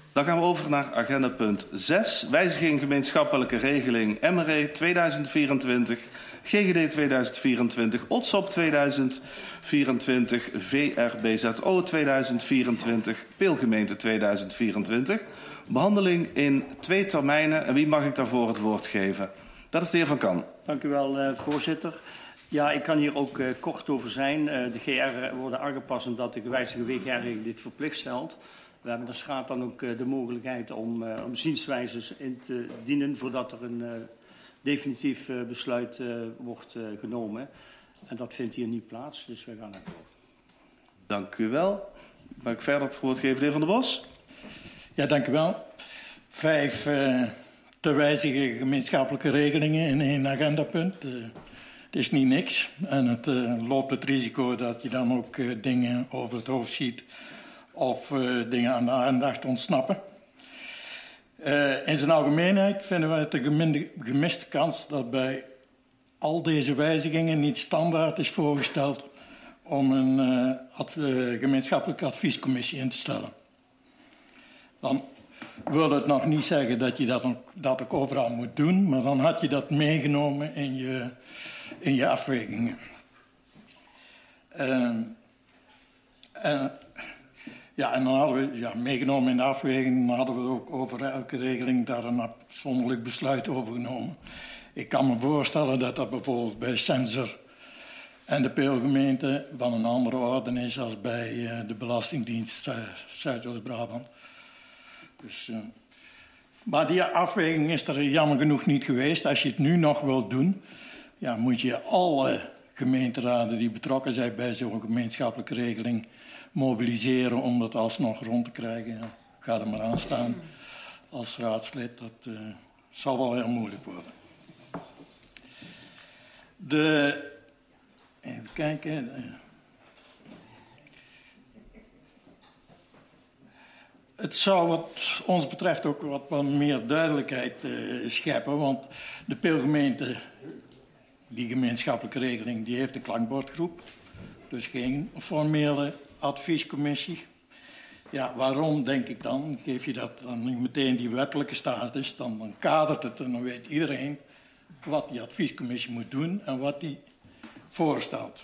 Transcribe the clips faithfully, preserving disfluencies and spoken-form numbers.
Dan gaan we over naar agenda punt zes. Wijziging gemeenschappelijke regeling M R E tweeduizend vierentwintig, G G D tweeduizend vierentwintig, O T S O P tweeduizend vierentwintig, V R B Z O tweeduizend vierentwintig, Peelgemeente tweeduizend vierentwintig. Behandeling in twee termijnen. En wie mag ik daarvoor het woord geven? Dat is de heer Van Kan. Dank u wel, uh, voorzitter. Ja, ik kan hier ook uh, kort over zijn. Uh, de G R worden aangepast omdat de gewijzigde W G R-regeling dit verplicht stelt. We hebben als Raad dan ook uh, de mogelijkheid om, uh, om zienswijzes in te dienen voordat er een uh, definitief uh, besluit uh, wordt uh, genomen. En dat vindt hier niet plaats, dus we gaan akkoord. Dank u wel. Mag ik verder het woord geven, de heer Van der Bos? Ja, dank u wel. Vijf uh, te wijzigen gemeenschappelijke regelingen in één agendapunt. Uh, het is niet niks. En het uh, loopt het risico dat je dan ook uh, dingen over het hoofd ziet of uh, dingen aan de aandacht ontsnappen. Uh, in zijn algemeenheid vinden we het een gemiste kans dat bij al deze wijzigingen niet standaard is voorgesteld om een uh, ad, uh, gemeenschappelijke adviescommissie in te stellen. Dan wil het nog niet zeggen dat je dat ook, dat ook overal moet doen, maar dan had je dat meegenomen in je, in je afwegingen. Uh, uh, ja, en dan hadden we ja, meegenomen in de afweging, dan hadden we ook over elke regeling daar een afzonderlijk besluit over genomen. Ik kan me voorstellen dat dat bijvoorbeeld bij Sensor en de Peelgemeente van een andere orde is als bij uh, de Belastingdienst uh, Zuidoost-Brabant. Dus, uh, maar die afweging is er jammer genoeg niet geweest. Als je het nu nog wilt doen, ja, moet je alle gemeenteraden die betrokken zijn bij zo'n gemeenschappelijke regeling mobiliseren om dat alsnog rond te krijgen. Ja, ga er maar aan staan als raadslid. Dat uh, zal wel heel moeilijk worden. De, even kijken. Uh, Het zou wat ons betreft ook wat, wat meer duidelijkheid uh, scheppen, want de Peelgemeente, die gemeenschappelijke regeling, die heeft een klankbordgroep, dus geen formele adviescommissie. Ja, waarom denk ik dan? Geef je dat dan niet meteen die wettelijke status, dan, dan kadert het en dan weet iedereen wat die adviescommissie moet doen en wat die voorstelt.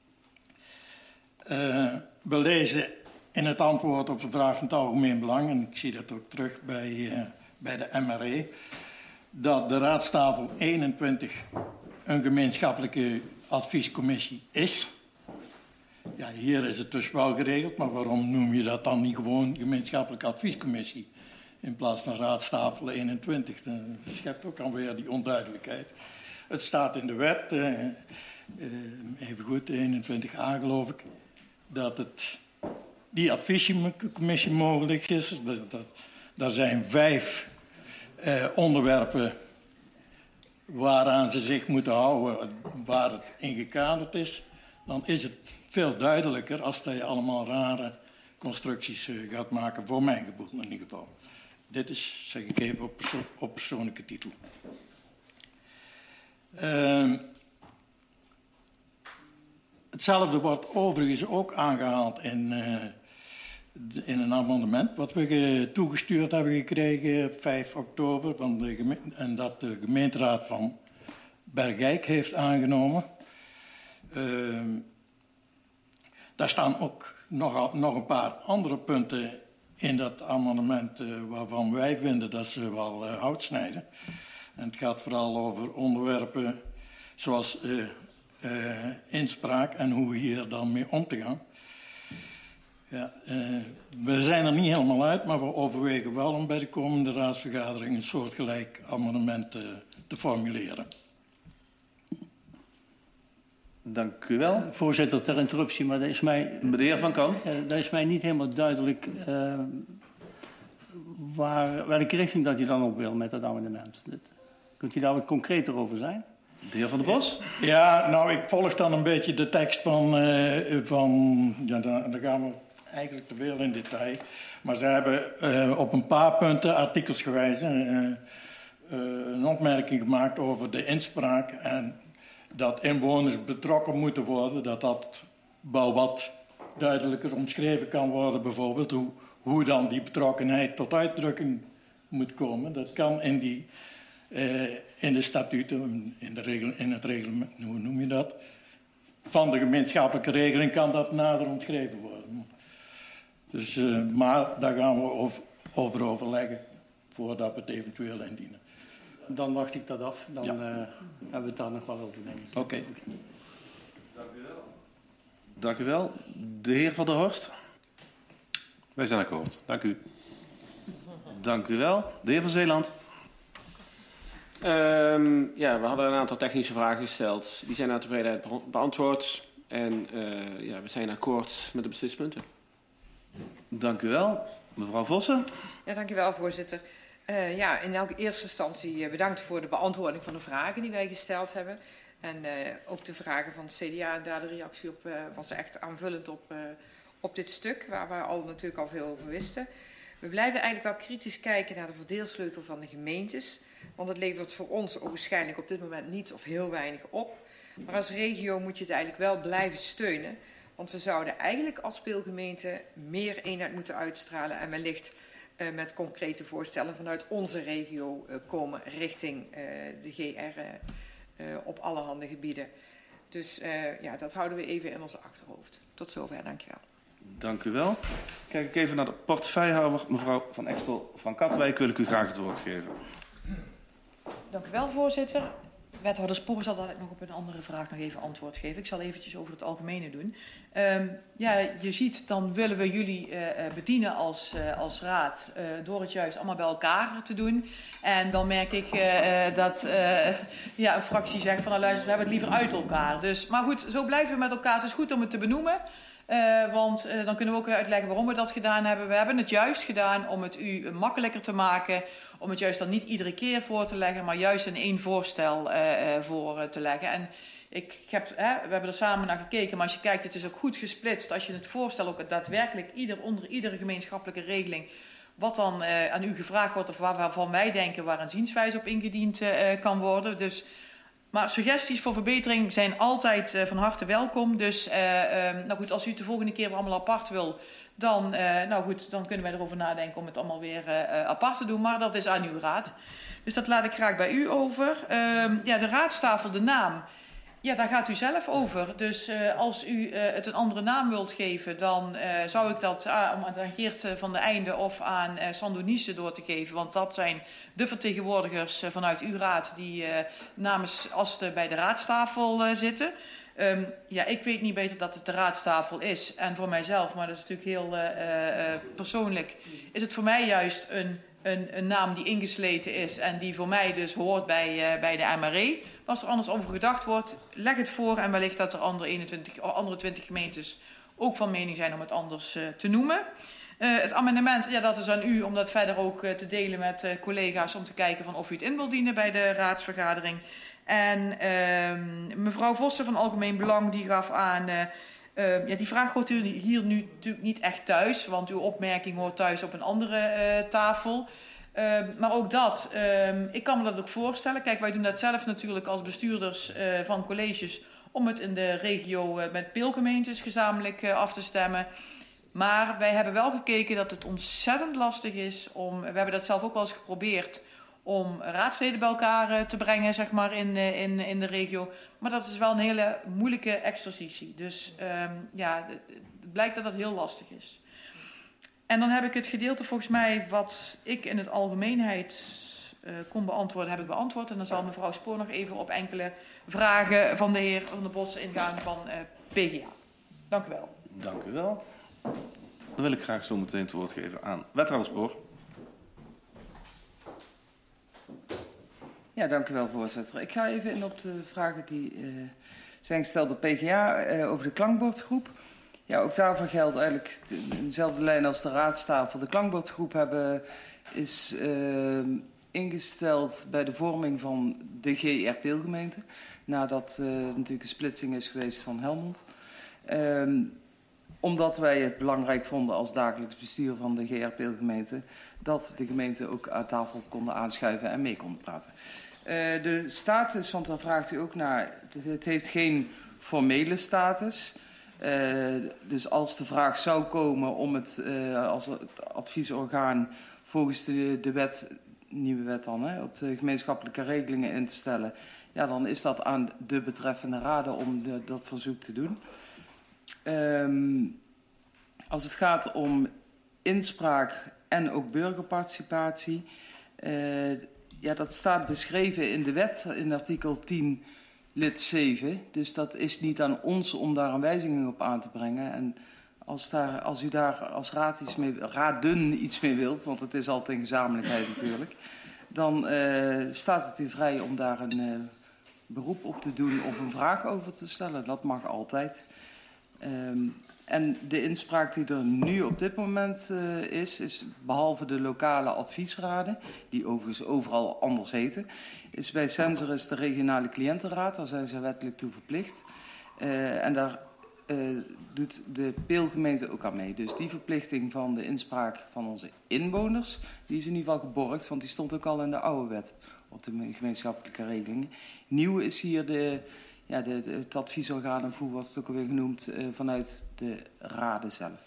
Uh, we lezen in het antwoord op de vraag van het algemeen belang, en ik zie dat ook terug bij, uh, bij de M R E, dat de raadstafel eenentwintig een gemeenschappelijke adviescommissie is. Ja, hier is het dus wel geregeld, maar waarom noem je dat dan niet gewoon gemeenschappelijke adviescommissie in plaats van raadstafel eenentwintig? Dat schept ook alweer die onduidelijkheid. Het staat in de wet, uh, uh, even goed, eenentwintig a geloof ik, dat het die adviescommissie mogelijk is. Dat, dat, daar zijn vijf uh, onderwerpen waaraan ze zich moeten houden, waar het in gekaderd is. Dan is het veel duidelijker als dat je allemaal rare constructies uh, gaat maken, voor mijn gevoel in ieder geval. Dit is, zeg ik even, op, perso op persoonlijke titel. Uh, hetzelfde wordt overigens ook aangehaald in, uh, in een amendement wat we toegestuurd hebben gekregen op vijf oktober van de en dat de gemeenteraad van Bergijk heeft aangenomen. Uh, daar staan ook nog, nog een paar andere punten in dat amendement uh, waarvan wij vinden dat ze wel uh, hout snijden. En het gaat vooral over onderwerpen zoals uh, uh, inspraak en hoe we hier dan mee om te gaan. Ja, uh, we zijn er niet helemaal uit, maar we overwegen wel om bij de komende raadsvergadering een soortgelijk amendement uh, te formuleren. Dank u wel. Voorzitter, ter interruptie, maar dat is mij, meneer Van Kan. Uh, dat is mij niet helemaal duidelijk uh, waar, welke richting dat u dan op wil met dat amendement. Dat, kunt u daar wat concreter over zijn? De heer Van der Bos? Ja, nou, ik volg dan een beetje de tekst van, uh, van ja, dan, dan gaan we eigenlijk te veel in detail. Maar ze hebben uh, op een paar punten, artikelsgewijs, uh, uh, een opmerking gemaakt over de inspraak en dat inwoners betrokken moeten worden, dat dat wel wat duidelijker omschreven kan worden, bijvoorbeeld hoe, hoe dan die betrokkenheid tot uitdrukking moet komen, dat kan in, die, uh, in de statuten, in, de regel, in het reglement, hoe noem je dat? Van de gemeenschappelijke regeling kan dat nader omschreven worden. Dus, uh, maar daar gaan we over, over overleggen voordat we het eventueel indienen. Dan wacht ik dat af. Dan ja. uh, hebben we het daar nog wel over, denk ik. Oké. Okay. Dank u wel. Dank u wel. De heer Van der Horst. Wij zijn akkoord. Dank u. Dank u wel. De heer Van Zeeland. Um, ja, we hadden een aantal technische vragen gesteld. Die zijn naar tevredenheid beantwoord. En uh, ja, we zijn akkoord met de beslispunten. Dank u wel. Mevrouw Vossen. Ja, dank u wel, voorzitter. Uh, ja, in elke eerste instantie bedankt voor de beantwoording van de vragen die wij gesteld hebben. En uh, ook de vragen van het C D A en daar de reactie op uh, was echt aanvullend op, uh, op dit stuk, waar we al natuurlijk al veel over wisten. We blijven eigenlijk wel kritisch kijken naar de verdeelsleutel van de gemeentes, want het levert voor ons ook waarschijnlijk op dit moment niet of heel weinig op. Maar als regio moet je het eigenlijk wel blijven steunen, want we zouden eigenlijk als speelgemeente meer eenheid moeten uitstralen en wellicht uh, met concrete voorstellen vanuit onze regio uh, komen richting uh, de G R uh, uh, op allerhande gebieden. Dus uh, ja, dat houden we even in ons achterhoofd. Tot zover, dankjewel. Dank u wel. Kijk ik even naar de portefeuillehouder, mevrouw Van Extel van Katwijk, wil ik u graag het woord geven. Dank u wel, voorzitter. Wethouder Spoor zal dadelijk nog op een andere vraag nog even antwoord geven. Ik zal eventjes over het algemene doen. Um, ja, je ziet, dan willen we jullie uh, bedienen als, uh, als raad uh, door het juist allemaal bij elkaar te doen. En dan merk ik uh, uh, dat uh, ja, een fractie zegt van nou luister, we hebben het liever uit elkaar. Dus, maar goed, zo blijven we met elkaar. Het is goed om het te benoemen. Uh, want uh, dan kunnen we ook weer uitleggen waarom we dat gedaan hebben. We hebben het juist gedaan om het u makkelijker te maken. Om het juist dan niet iedere keer voor te leggen, maar juist in één voorstel uh, uh, voor uh, te leggen. En ik heb, hè, we hebben er samen naar gekeken, maar als je kijkt, het is ook goed gesplitst. Als je het voorstel ook daadwerkelijk ieder, onder iedere gemeenschappelijke regeling, wat dan uh, aan u gevraagd wordt of waarvan wij denken waar een zienswijze op ingediend uh, kan worden. Dus... Maar suggesties voor verbetering zijn altijd uh, van harte welkom. Dus uh, uh, nou goed, als u het de volgende keer weer allemaal apart wil, dan, uh, nou goed, dan kunnen wij erover nadenken om het allemaal weer uh, apart te doen. Maar dat is aan uw raad. Dus dat laat ik graag bij u over. Uh, ja, de raadstafel, de naam. Ja, daar gaat u zelf over. Dus uh, als u uh, het een andere naam wilt geven, dan uh, zou ik dat uh, om aan Geert van de Einde of aan uh, Sando Niese door te geven. Want dat zijn de vertegenwoordigers uh, vanuit uw raad die uh, namens Asten bij de raadstafel uh, zitten. Um, ja, ik weet niet beter dat het de raadstafel is. En voor mijzelf, maar dat is natuurlijk heel uh, uh, persoonlijk, is het voor mij juist een, een, een naam die ingesleten is en die voor mij dus hoort bij, uh, bij de M R E. Als er anders over gedacht wordt, leg het voor en wellicht dat er andere, eenentwintig, andere twintig gemeentes ook van mening zijn om het anders uh, te noemen. Uh, het amendement, ja, dat is aan u om dat verder ook uh, te delen met uh, collega's om te kijken van of u het in wilt dienen bij de raadsvergadering. En uh, mevrouw Vossen van Algemeen Belang die gaf aan, uh, uh, ja, die vraag hoort u hier nu natuurlijk niet echt thuis, want uw opmerking hoort thuis op een andere uh, tafel. Uh, maar ook dat, uh, ik kan me dat ook voorstellen. Kijk, wij doen dat zelf natuurlijk als bestuurders uh, van colleges om het in de regio uh, met peelgemeentes gezamenlijk uh, af te stemmen. Maar wij hebben wel gekeken dat het ontzettend lastig is om, we hebben dat zelf ook wel eens geprobeerd, om raadsleden bij elkaar uh, te brengen, zeg maar, in, uh, in, in de regio. Maar dat is wel een hele moeilijke exercitie. Dus um, ja, het blijkt dat dat heel lastig is. En dan heb ik het gedeelte volgens mij wat ik in het algemeenheid uh, kon beantwoorden, heb ik beantwoord. En dan zal mevrouw Spoor nog even op enkele vragen van de heer Van der Bos ingaan van uh, P G A. Dank u wel. Dank u wel. Dan wil ik graag zo meteen het woord geven aan wethouder Spoor. Ja, dank u wel, voorzitter. Ik ga even in op de vragen die uh, zijn gesteld door P G A uh, over de klankbordgroep. Ja, ook daarvoor geldt eigenlijk dezelfde lijn als de raadstafel. De klankbordgroep hebben, is uh, ingesteld bij de vorming van de G R Peelgemeente. Nadat uh, natuurlijk een splitsing is geweest van Helmond. Um, omdat wij het belangrijk vonden als dagelijks bestuur van de G R Peelgemeente, dat de gemeenten ook aan tafel konden aanschuiven en mee konden praten. Uh, de status, want daar vraagt u ook naar, het heeft geen formele status. Uh, dus als de vraag zou komen om het uh, als het adviesorgaan volgens de, de wet, nieuwe wet dan, hè, op de gemeenschappelijke regelingen in te stellen, ja, dan is dat aan de betreffende raden om de, dat verzoek te doen. Um, als het gaat om inspraak en ook burgerparticipatie, uh, ja, dat staat beschreven in de wet in artikel tien lid zeven. Dus dat is niet aan ons om daar een wijziging op aan te brengen. En als, daar, als u daar als raad iets mee, raden iets mee wilt, want het is altijd een gezamenlijkheid natuurlijk, dan uh, staat het u vrij om daar een uh, beroep op te doen of een vraag over te stellen. Dat mag altijd. Um, en de inspraak die er nu op dit moment uh, is, is behalve de lokale adviesraden, die overigens overal anders heten, is bij Sensor is de regionale cliëntenraad, daar zijn ze wettelijk toe verplicht. Uh, en daar uh, doet de Peelgemeente ook aan mee. Dus die verplichting van de inspraak van onze inwoners, die is in ieder geval geborgd, want die stond ook al in de oude wet op de gemeenschappelijke regelingen. Nieuw is hier de... Ja, de, de, het adviesorgaan, of hoe wordt het ook alweer genoemd, uh, vanuit de raden zelf.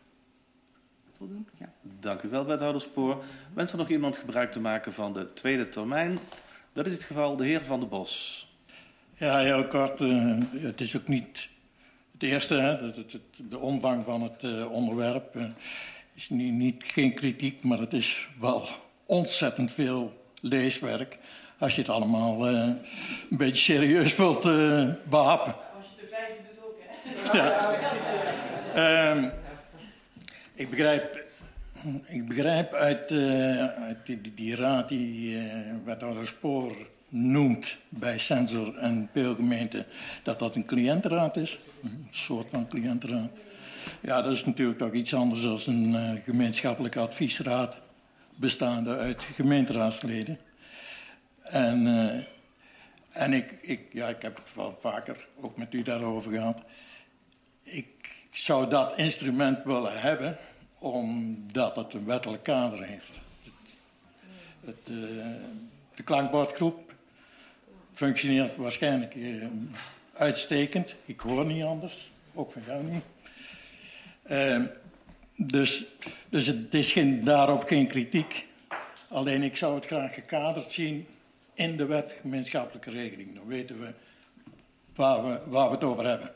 Voldoen? Ja. Dank u wel, wethouder Spoor. Wenst er nog iemand gebruik te maken van de tweede termijn? Dat is het geval, de heer Van der Bos. Ja, heel kort. Uh, het is ook niet het eerste, hè, dat het, het, de omvang van het uh, onderwerp uh, is niet, niet, geen kritiek, maar het is wel ontzettend veel leeswerk. Als je het allemaal uh, een beetje serieus wilt uh, behappen. Als je te vijf doet ook, hè? Ja. um, ik, begrijp, ik begrijp uit, uh, uit die, die, die raad die uh, wethouder Spoor noemt bij Sensor en Peelgemeente, dat dat een cliëntenraad is. Een soort van cliëntenraad. Ja, dat is natuurlijk toch iets anders dan een uh, gemeenschappelijke adviesraad bestaande uit gemeenteraadsleden. En, uh, en ik, ik, ja, ik heb het wel vaker ook met u daarover gehad. Ik zou dat instrument willen hebben, omdat het een wettelijk kader heeft. Het, het, uh, de klankbordgroep functioneert waarschijnlijk uh, uitstekend. Ik hoor niet anders, ook van jou niet. Uh, dus, dus het is geen, daarop geen kritiek. Alleen ik zou het graag gekaderd zien in de wet gemeenschappelijke regeling. Dan weten we waar we, waar we het over hebben.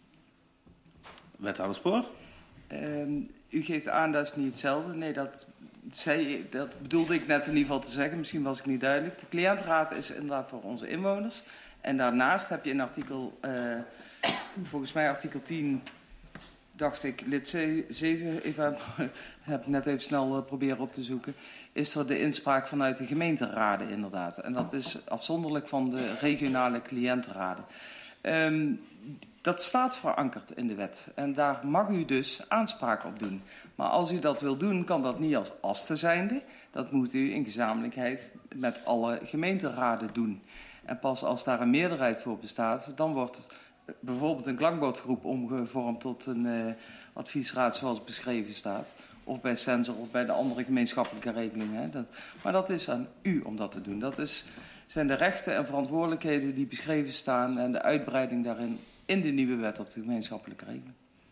Wethouder Spoor? Um, u geeft aan, dat is niet hetzelfde. Nee, dat, zei, dat bedoelde ik net in ieder geval te zeggen. Misschien was ik niet duidelijk. De cliëntenraad is inderdaad voor onze inwoners. En daarnaast heb je in artikel, uh, volgens mij artikel tien, dacht ik, lid zeven, even, heb net even snel uh, proberen op te zoeken, is er de inspraak vanuit de gemeenteraden inderdaad. En dat is afzonderlijk van de regionale cliëntenraden. Um, dat staat verankerd in de wet. En daar mag u dus aanspraak op doen. Maar als u dat wil doen, kan dat niet als aste zijnde. Dat moet u in gezamenlijkheid met alle gemeenteraden doen. En pas als daar een meerderheid voor bestaat, dan wordt bijvoorbeeld een klankbordgroep omgevormd tot een uh, adviesraad zoals beschreven staat. Of bij Sensor of bij de andere gemeenschappelijke regelingen. Hè. Dat, maar dat is aan u om dat te doen. Dat is, zijn de rechten en verantwoordelijkheden die beschreven staan en de uitbreiding daarin in de nieuwe wet op de gemeenschappelijke regeling.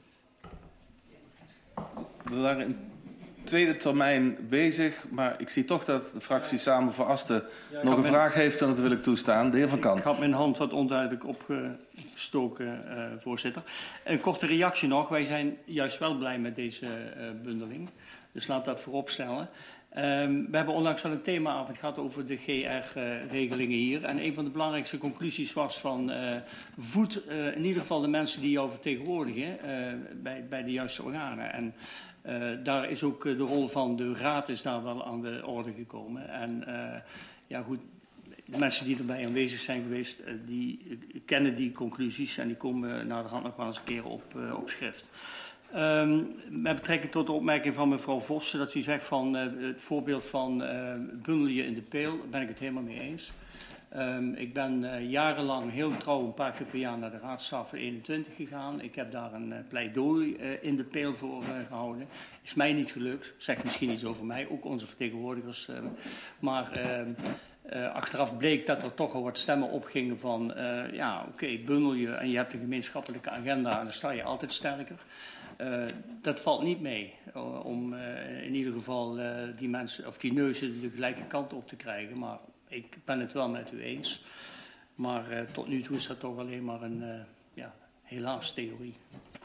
We waren in tweede termijn bezig, maar ik zie toch dat de fractie Samen voor Asten ja, nog een mijn... vraag heeft en dat wil ik toestaan. De heer Van Kan. Ik had mijn hand wat onduidelijk opgestoken, uh, voorzitter. Een korte reactie nog. Wij zijn juist wel blij met deze uh, bundeling. Dus laat dat voorop stellen. Um, we hebben onlangs wel een themaavond gehad over de G R-regelingen uh, hier. En een van de belangrijkste conclusies was van uh, voed uh, in ieder geval de mensen die jou vertegenwoordigen uh, bij, bij de juiste organen. En uh, daar is ook uh, de rol van de raad is daar wel aan de orde gekomen. En uh, ja goed, de mensen die erbij aanwezig zijn geweest, uh, die uh, kennen die conclusies en die komen uh, naar de hand nog wel eens een keer op, uh, op schrift. Um, met betrekking tot de opmerking van mevrouw Vossen, dat u zegt van uh, het voorbeeld van uh, bundel je in de peel, daar ben ik het helemaal mee eens. Um, ik ben uh, jarenlang heel trouw een paar keer per jaar naar de raadstafel eenentwintig gegaan. Ik heb daar een uh, pleidooi uh, in de peel voor uh, gehouden. Is mij niet gelukt, zegt misschien iets over mij, ook onze vertegenwoordigers. Uh, maar uh, Uh, achteraf bleek dat er toch al wat stemmen opgingen van, uh, ja oké, okay, bundel je en je hebt een gemeenschappelijke agenda en dan sta je altijd sterker. Uh, dat valt niet mee uh, om uh, in ieder geval uh, die mensen of die neuzen de gelijke kant op te krijgen. Maar ik ben het wel met u eens. Maar uh, tot nu toe is dat toch alleen maar een uh, ja, helaas theorie.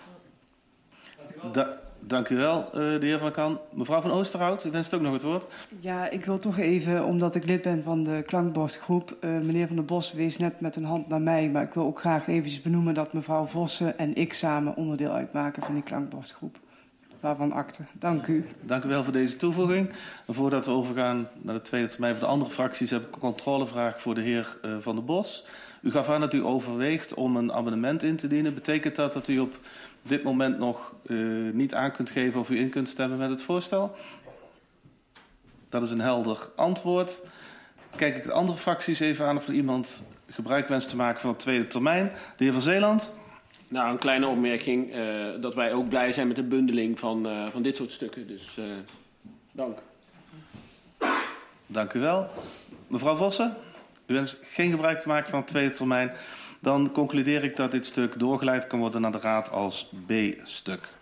Da dank u wel, uh, de heer Van Kan. Mevrouw van Oosterhout, u wenst ook nog het woord. Ja, ik wil toch even, omdat ik lid ben van de klankbordgroep. Uh, meneer Van der Bos wees net met een hand naar mij, maar ik wil ook graag eventjes benoemen dat mevrouw Vossen en ik samen onderdeel uitmaken van die klankbordgroep. Waarvan akte. Dank u. Dank u wel voor deze toevoeging. En voordat we overgaan naar de tweede termijn van de andere fracties, heb ik een controlevraag voor de heer uh, Van der Bos. U gaf aan dat u overweegt om een amendement in te dienen. Betekent dat dat u op dit moment nog uh, niet aan kunt geven of u in kunt stemmen met het voorstel? Dat is een helder antwoord. Kijk ik de andere fracties even aan of er iemand gebruik wenst te maken van de tweede termijn. De heer Van Zeeland. Nou, een kleine opmerking. Uh, dat wij ook blij zijn met de bundeling van, uh, van dit soort stukken. Dus uh, dank. Dank u wel. Mevrouw Vossen, u wenst geen gebruik te maken van de tweede termijn. Dan concludeer ik dat dit stuk doorgeleid kan worden naar de Raad als B-stuk.